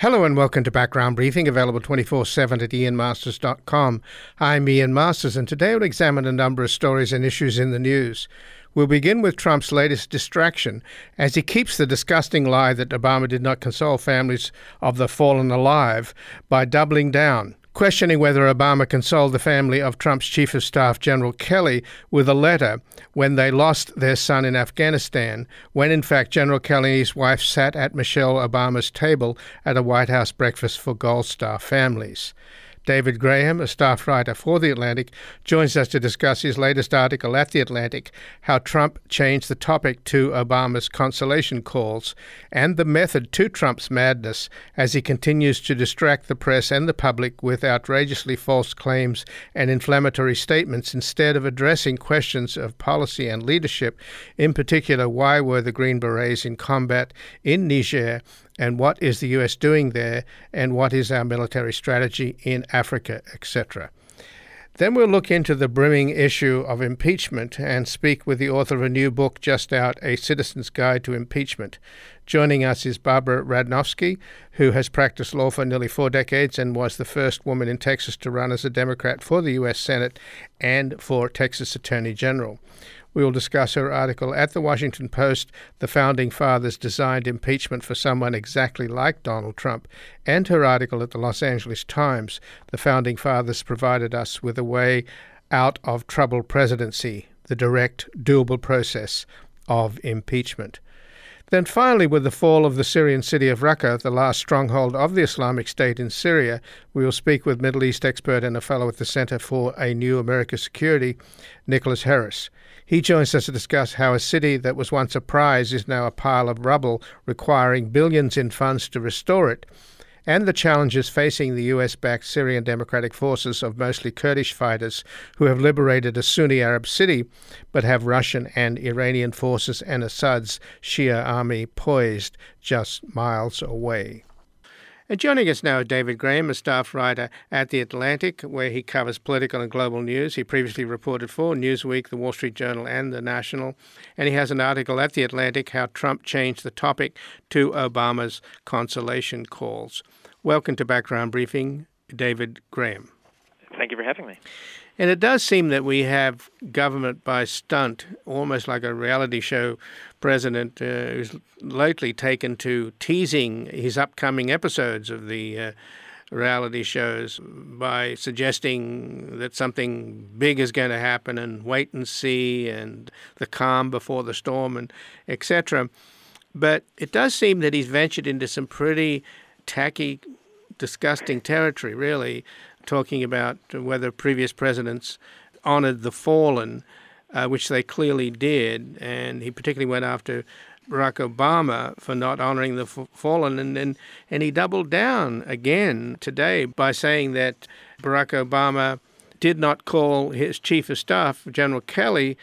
Hello and welcome to Background Briefing, available 24/7 at ianmasters.com. I'm Ian Masters, and today we'll examine a number of stories and issues in the news. We'll begin with Trump's latest distraction, as he keeps the disgusting lie that Obama did not console families of the fallen alive by doubling down, questioning whether Obama consoled the family of Trump's Chief of Staff, General Kelly, with a letter when they lost their son in Afghanistan, when in fact General Kelly and his wife sat at Michelle Obama's table at a White House breakfast for Gold Star families. David Graham, a staff writer for The Atlantic, joins us to discuss his latest article at The Atlantic, how Trump changed the topic to Obama's consolation calls, and the method to Trump's madness as he continues to distract the press and the public with outrageously false claims and inflammatory statements instead of addressing questions of policy and leadership. In particular, why were the Green Berets in combat in Niger, and what is the U.S. doing there, and what is our military strategy in Africa, etc. Then we'll look into the brimming issue of impeachment and speak with the author of a new book just out, A Citizen's Guide to Impeachment. Joining us is Barbara Radnofsky, who has practiced law for nearly 4 decades and was the first woman in Texas to run as a Democrat for the U.S. Senate and for Texas Attorney General. We will discuss her article at The Washington Post, The Founding Fathers Designed Impeachment for Someone Exactly Like Donald Trump, and her article at the Los Angeles Times, The Founding Fathers Provided Us with a Way Out of Troubled Presidency, the Direct, Doable Process of Impeachment. Then finally, with the fall of the Syrian city of Raqqa, the last stronghold of the Islamic State in Syria, we will speak with Middle East expert and a fellow at the Center for a New America Security, Nicholas Harris. He joins us to discuss how a city that was once a prize is now a pile of rubble, requiring billions in funds to restore it, and the challenges facing the US-backed Syrian Democratic Forces of mostly Kurdish fighters who have liberated a Sunni Arab city, but have Russian and Iranian forces and Assad's Shia army poised just miles away. And joining us now is David Graham, a staff writer at The Atlantic, where he covers political and global news. He previously reported for Newsweek, The Wall Street Journal, and The National. And he has an article at The Atlantic, how Trump changed the topic to Obama's consolation calls. Welcome to Background Briefing, David Graham. Thank you for having me. And it does seem that we have government by stunt, almost like a reality show president who's lately taken to teasing his upcoming episodes of the reality shows by suggesting that something big is going to happen and wait and see and the calm before the storm and etc. But it does seem that he's ventured into some pretty tacky, disgusting territory, really, talking about whether previous presidents honored the fallen, which they clearly did. And he particularly went after Barack Obama for not honoring the fallen. And he doubled down again today by saying that Barack Obama did not call his chief of staff, General Kelly,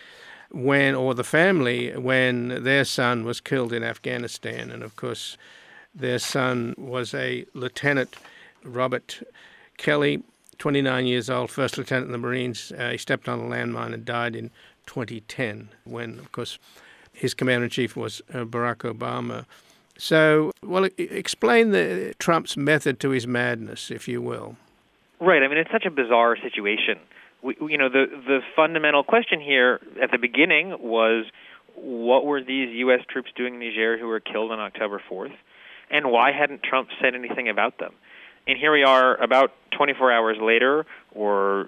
or the family, when their son was killed in Afghanistan. And of course, their son was a Lieutenant Robert Kelly, 29 years old, first lieutenant in the Marines. He stepped on a landmine and died in 2010 when, of course, his commander-in-chief was Barack Obama. So, well, explain Trump's method to his madness, if you will. Right. I mean, it's such a bizarre situation. The fundamental question here at the beginning was, what were these U.S. troops doing in Niger who were killed on October 4th? And why hadn't Trump said anything about them? And here we are about 24 hours later, or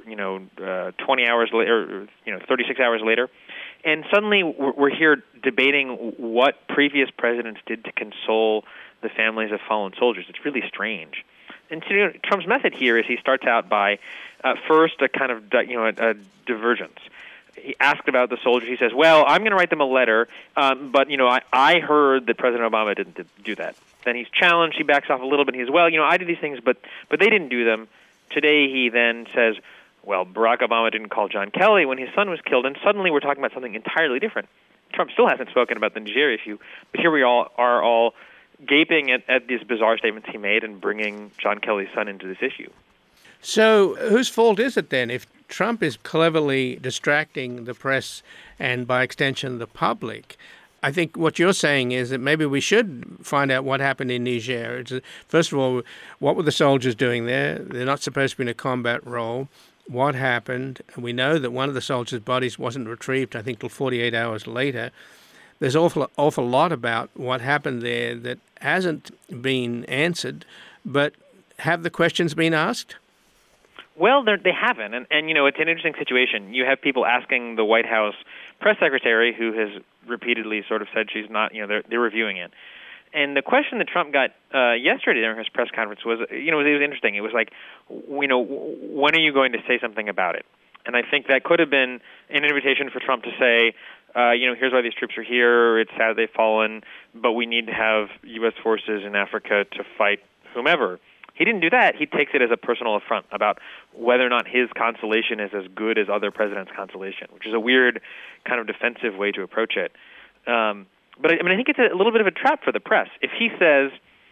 20 hours later, 36 hours later, and suddenly we're here debating what previous presidents did to console the families of fallen soldiers. It's really strange. And so, Trump's method here is he starts out by first a kind of a divergence. He asked about the soldiers. He says, "Well, I'm going to write them a letter, but I heard that President Obama didn't do that." Then he's challenged. He backs off a little bit. He says, "Well, I did these things, but they didn't do them." Today he then says, "Well, Barack Obama didn't call John Kelly when his son was killed," and suddenly we're talking about something entirely different. Trump still hasn't spoken about the Niger issue, but here we are all gaping at these bizarre statements he made and bringing John Kelly's son into this issue. So whose fault is it then if Trump is cleverly distracting the press and by extension the public? I think what you're saying is that maybe we should find out what happened in Niger. First of all, what were the soldiers doing there? They're not supposed to be in a combat role. What happened? We know that one of the soldiers' bodies wasn't retrieved, I think, till 48 hours later. There's an awful lot about what happened there that hasn't been answered, but have the questions been asked? Well, they haven't, and it's an interesting situation. You have people asking the White House press secretary, who has repeatedly sort of said she's not, they're reviewing it. And the question that Trump got yesterday during his press conference was, it was interesting. It was like, when are you going to say something about it? And I think that could have been an invitation for Trump to say, here's why these troops are here. It's sad they've fallen, but we need to have U.S. forces in Africa to fight whomever. He didn't do that. He takes it as a personal affront about whether or not his consolation is as good as other presidents' consolation, which is a weird kind of defensive way to approach it. But I think it's a little bit of a trap for the press. If he says,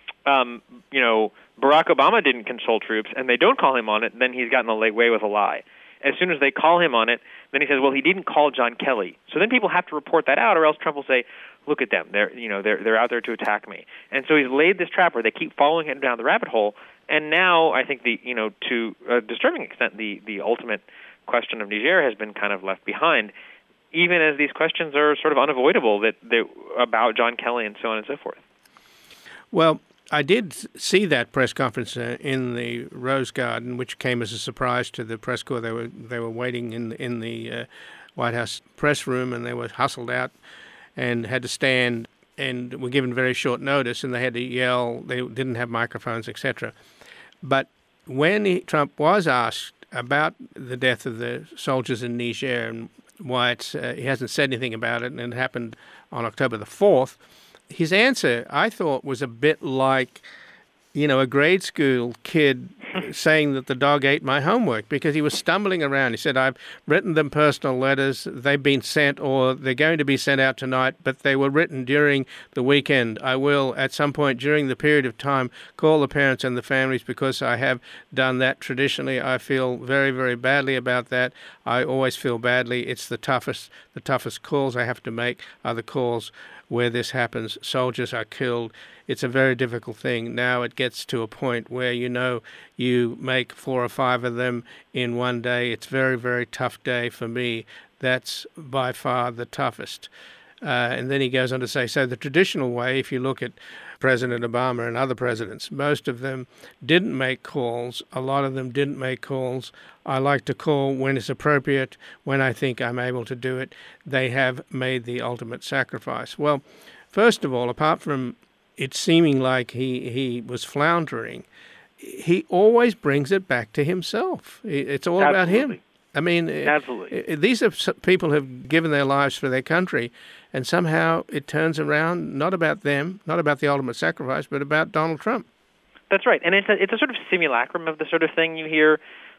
Barack Obama didn't console troops and they don't call him on it, then he's gotten away with a lie. As soon as they call him on it, then he says, well, he didn't call John Kelly. So then people have to report that out, or else Trump will say, look at them. They're out there to attack me. And so he's laid this trap where they keep following him down the rabbit hole. And now I think to a disturbing extent, the ultimate question of Niger has been kind of left behind, even as these questions are sort of unavoidable about John Kelly and so on and so forth. Well, I did see that press conference in the Rose Garden, which came as a surprise to the press corps. They were waiting in the White House press room, and they were hustled out and had to stand and were given very short notice, and they had to yell. They didn't have microphones, etc. But when Trump was asked about the death of the soldiers in Niger and why he hasn't said anything about it, and it happened on October the 4th, his answer, I thought, was a bit like, a grade school kid saying that the dog ate my homework, because he was stumbling around. He said, I've written them personal letters. They've been sent, or they're going to be sent out tonight, but they were written during the weekend. I will, at some point during the period of time, call the parents and the families, because I have done that traditionally. I feel very, very badly about that. I always feel badly. It's the toughest calls I have to make are the calls where this happens. Soldiers are killed. It's a very difficult thing. Now it gets to a point where you make 4 or 5 of them in one day. It's a very, very tough day for me. That's by far the toughest. And then he goes on to say, so the traditional way, if you look at President Obama and other presidents, most of them didn't make calls. A lot of them didn't make calls. I like to call when it's appropriate, when I think I'm able to do it. They have made the ultimate sacrifice. Well, first of all, apart from it seeming like he was floundering, he always brings it back to himself. It's all about him. I mean, absolutely. These are people who have given their lives for their country, and somehow it turns around, not about them, not about the ultimate sacrifice, but about Donald Trump. That's right, and it's a sort of simulacrum of the sort of thing you hear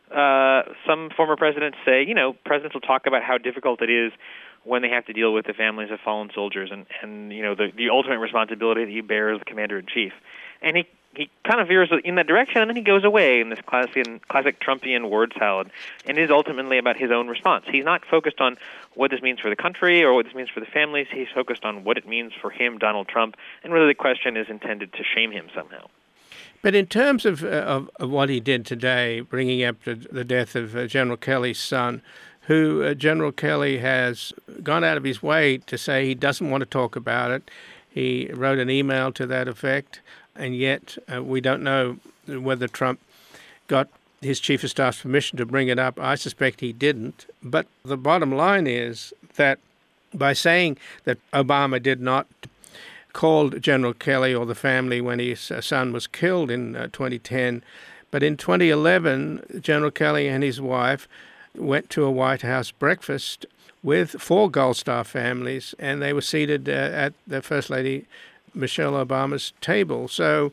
some former presidents say. Presidents will talk about how difficult it is when they have to deal with the families of fallen soldiers and the ultimate responsibility that you bear as the commander-in-chief. And he kind of veers in that direction, and then he goes away in this classic Trumpian word salad, and is ultimately about his own response. He's not focused on what this means for the country or what this means for the families. He's focused on what it means for him, Donald Trump, and whether the question is intended to shame him somehow. But in terms of what he did today, bringing up the death of General Kelly's son, who General Kelly has gone out of his way to say he doesn't want to talk about it. He wrote an email to that effect, and yet we don't know whether Trump got his chief of staff's permission to bring it up. I suspect he didn't. But the bottom line is that by saying that Obama did not call General Kelly or the family when his son was killed in 2010, but in 2011, General Kelly and his wife went to a White House breakfast with 4 Gold Star families, and they were seated at the First Lady Michelle Obama's table. So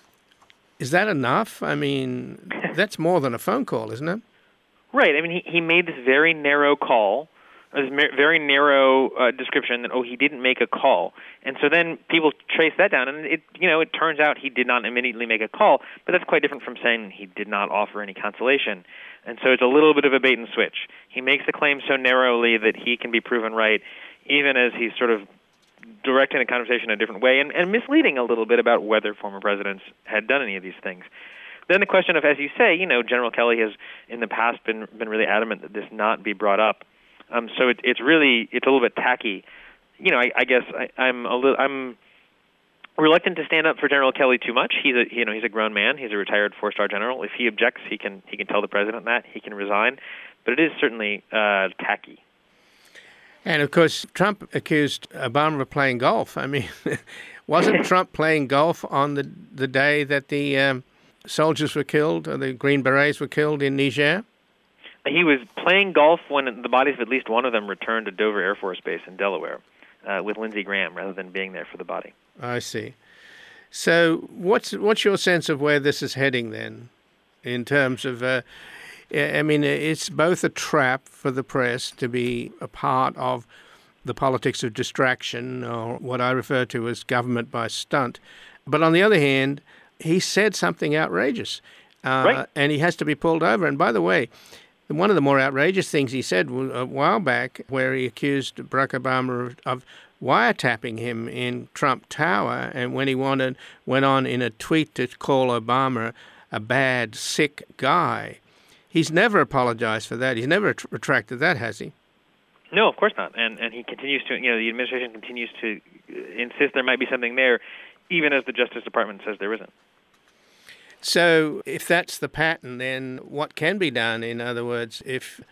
is that enough? I mean, that's more than a phone call, isn't it? Right. I mean, he made this very narrow call, this very narrow description that, he didn't make a call. And so then people trace that down, and it turns out he did not immediately make a call, but that's quite different from saying he did not offer any consolation. And so it's a little bit of a bait and switch. He makes the claim so narrowly that he can be proven right, even as he's sort of directing the conversation in a different way and misleading a little bit about whether former presidents had done any of these things. Then the question of, as you say, General Kelly has in the past been really adamant that this not be brought up. So it's a little bit tacky. I guess I'm reluctant to stand up for General Kelly too much. He's a grown man. He's a retired 4-star general. If he objects, he can tell the president that he can resign. But it is certainly tacky. And of course, Trump accused Obama of playing golf. I mean, wasn't Trump playing golf on the day that the soldiers were killed, or the Green Berets were killed in Niger? He was playing golf when the bodies of at least one of them returned to Dover Air Force Base in Delaware with Lindsey Graham, rather than being there for the body. I see. So what's your sense of where this is heading then, in terms of, it's both a trap for the press to be a part of the politics of distraction, or what I refer to as government by stunt. But on the other hand, he said something outrageous, right. And he has to be pulled over. And by the way, one of the more outrageous things he said a while back, where he accused Barack Obama of wiretapping him in Trump Tower, and when he went on in a tweet to call Obama a bad, sick guy. He's never apologized for that. He's never retracted that, has he? No, of course not. And he continues to, the administration continues to insist there might be something there, even as the Justice Department says there isn't. So if that's the pattern, then what can be done? In other words,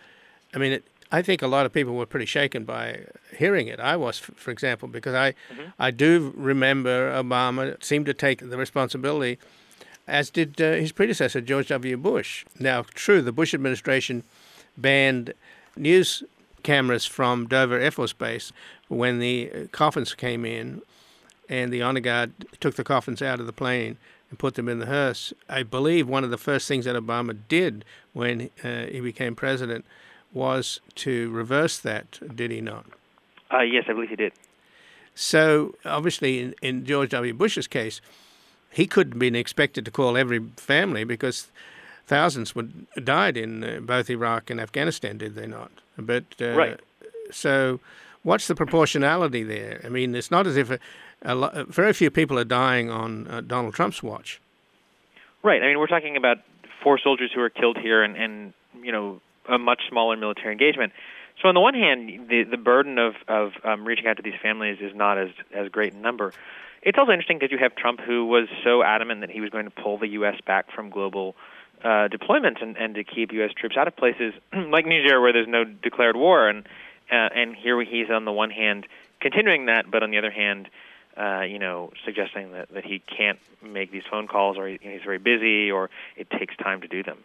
I think a lot of people were pretty shaken by hearing it. I was, for example, because I do remember Obama seemed to take the responsibility, as did his predecessor, George W. Bush. Now, true, the Bush administration banned news cameras from Dover Air Force Base when the coffins came in, and the honor guard took the coffins out of the plane and put them in the hearse. I believe one of the first things that Obama did when he became president was to reverse that, did he not? Yes, I believe he did. So, obviously, in George W. Bush's case, he couldn't have been expected to call every family, because thousands died in both Iraq and Afghanistan, did they not? But right. So what's the proportionality there? I mean, it's not as if very few people are dying on Donald Trump's watch. Right. I mean, we're talking about 4 soldiers who were killed here and a much smaller military engagement. So on the one hand, the burden of reaching out to these families is not as great in number. It's also interesting because you have Trump, who was so adamant that he was going to pull the U.S. back from global deployments and to keep U.S. troops out of places like Niger, where there's no declared war. And here he's on the one hand continuing that, but on the other hand, suggesting that he can't make these phone calls, or he's very busy, or it takes time to do them.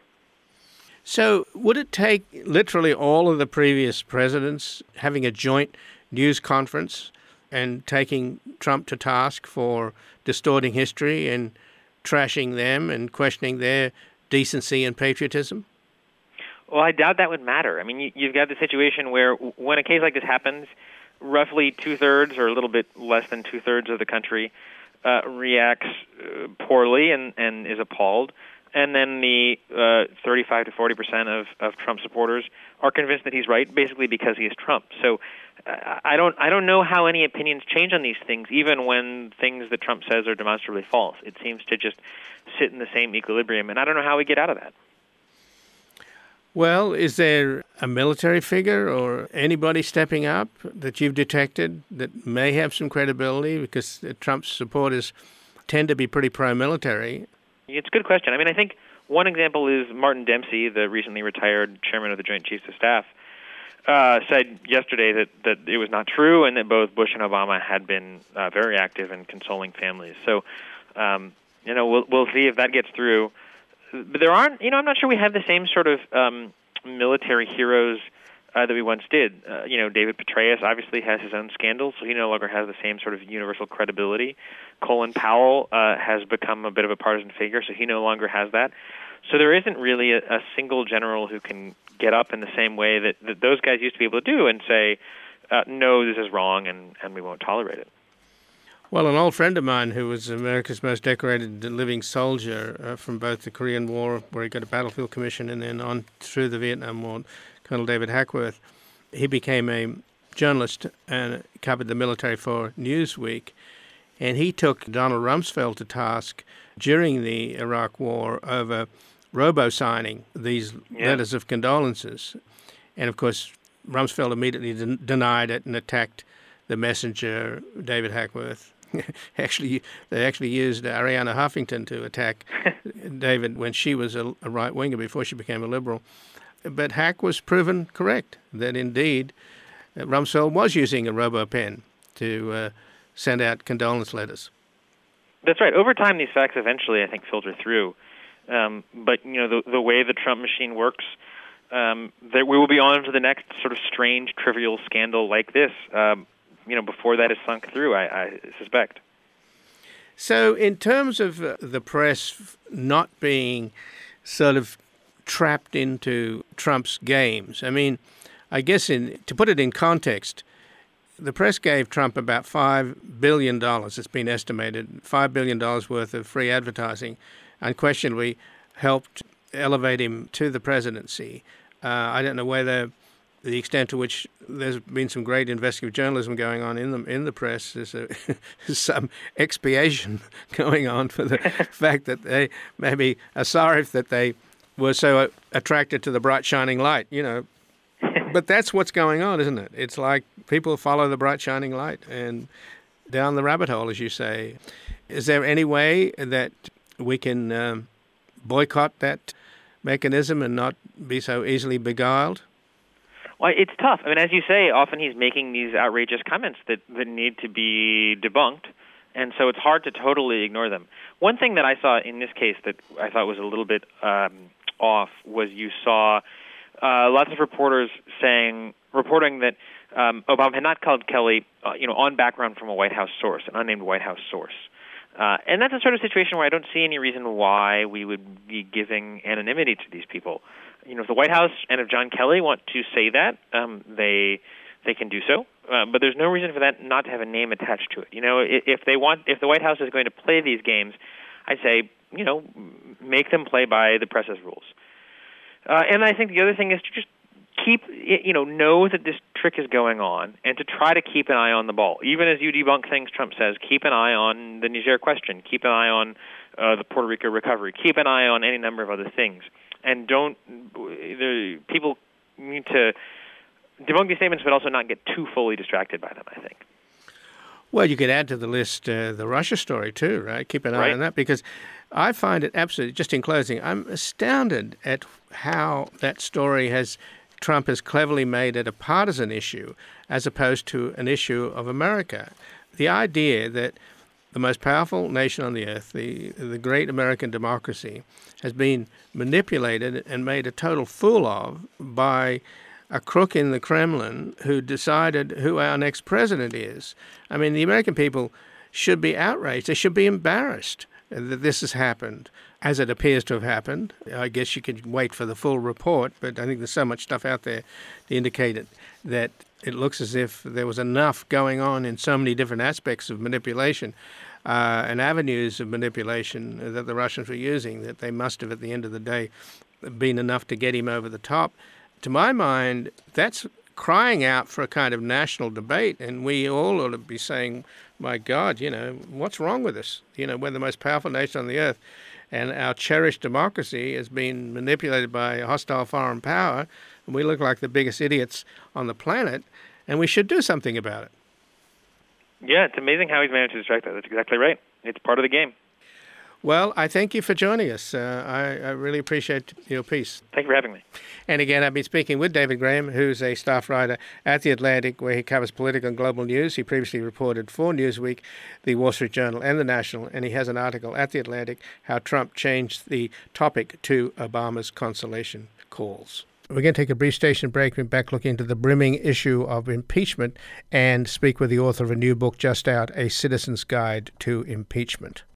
So would it take literally all of the previous presidents having a joint news conference and taking Trump to task for distorting history and trashing them and questioning their decency and patriotism? Well, I doubt that would matter. I mean, you've got the situation where when a case like this happens, roughly 2/3 or a little bit less than 2/3 of the country reacts poorly and is appalled. And then the 35 to 40% of Trump supporters are convinced that he's right, basically because he is Trump. So I don't know how any opinions change on these things, even when things that Trump says are demonstrably false. It seems to just sit in the same equilibrium, and I don't know how we get out of that. Well, is there a military figure or anybody stepping up that you've detected that may have some credibility? Because Trump's supporters tend to be pretty pro-military. It's a good question. I mean, I think one example is Martin Dempsey, the recently retired chairman of the Joint Chiefs of Staff, said yesterday that it was not true and that both Bush and Obama had been very active in consoling families. So, we'll see if that gets through. But there aren't, I'm not sure we have the same sort of military heroes that we once did. David Petraeus obviously has his own scandals, so he no longer has the same sort of universal credibility. Colin Powell has become a bit of a partisan figure, so he no longer has that. So there isn't really a single general who can get up in the same way that those guys used to be able to do and say, no, this is wrong, and we won't tolerate it. Well, an old friend of mine who was America's most decorated living soldier from both the Korean War, where he got a battlefield commission, and then on through the Vietnam War, Colonel David Hackworth, he became a journalist and covered the military for Newsweek, and he took Donald Rumsfeld to task during the Iraq War over robo-signing these letters of condolences. And, of course, Rumsfeld immediately denied it and attacked the messenger, David Hackworth. They actually used Arianna Huffington to attack David when she was a right-winger before she became a liberal. But Hack was proven correct, that indeed Rumsfeld was using a robo-pen to send out condolence letters. That's right. Over time, these facts eventually, I think, filter through. But, the way the Trump machine works, that we will be on to the next sort of strange, trivial scandal like this, before that is sunk through, I suspect. So in terms of the press not being sort of trapped into Trump's games, I mean, I guess to put it in context, the press gave Trump about $5 billion, it's been estimated, $5 billion worth of free advertising, unquestionably helped elevate him to the presidency. I don't know whether the extent to which there's been some great investigative journalism going on in the press. There's some expiation going on for the fact that they maybe are sorry that they were so attracted to the bright shining light, But that's what's going on, isn't it? It's like people follow the bright shining light and down the rabbit hole, as you say. Is there any way that we can boycott that mechanism and not be so easily beguiled? Well, it's tough. I mean, as you say, often he's making these outrageous comments that need to be debunked, and so it's hard to totally ignore them. One thing that I saw in this case that I thought was a little bit off was you saw lots of reporters reporting that Obama had not called Kelly, on background from a White House source, an unnamed White House source. And that's a sort of situation where I don't see any reason why we would be giving anonymity to these people. If the White House and if John Kelly want to say that, they can do so. But there's no reason for that not to have a name attached to it. If the White House is going to play these games, I say, make them play by the press's rules. And I think the other thing is to just know that this trick is going on and to try to keep an eye on the ball. Even as you debunk things Trump says, keep an eye on the Niger question, keep an eye on the Puerto Rico recovery, keep an eye on any number of other things. And people need to debunk these statements, but also not get too fully distracted by them, I think. Well, you could add to the list the Russia story too, right? Keep an eye on that, because I find it absolutely, just in closing, I'm astounded at how that story Trump has cleverly made it a partisan issue as opposed to an issue of America. The idea that the most powerful nation on the earth, the great American democracy, has been manipulated and made a total fool of by a crook in the Kremlin who decided who our next president is. I mean, the American people should be outraged. They should be embarrassed that this has happened, as it appears to have happened. I guess you could wait for the full report, but I think there's so much stuff out there to indicate that it looks as if there was enough going on in so many different aspects of manipulation and avenues of manipulation that the Russians were using, that they must have, at the end of the day, been enough to get him over the top. To my mind, that's crying out for a kind of national debate, and we all ought to be saying, my God, what's wrong with us? We're the most powerful nation on the earth, and our cherished democracy has been manipulated by a hostile foreign power, and we look like the biggest idiots on the planet, and we should do something about it. Yeah, it's amazing how he's managed to distract that. That's exactly right. It's part of the game. Well, I thank you for joining us. I really appreciate your piece. Thank you for having me. And again, I've been speaking with David Graham, who's a staff writer at The Atlantic, where he covers political and global news. He previously reported for Newsweek, The Wall Street Journal, and The National, and he has an article at The Atlantic, How Trump Changed the Topic to Obama's Consolation Calls. We're going to take a brief station break. We're back looking into the brimming issue of impeachment and speak with the author of a new book just out, A Citizen's Guide to Impeachment.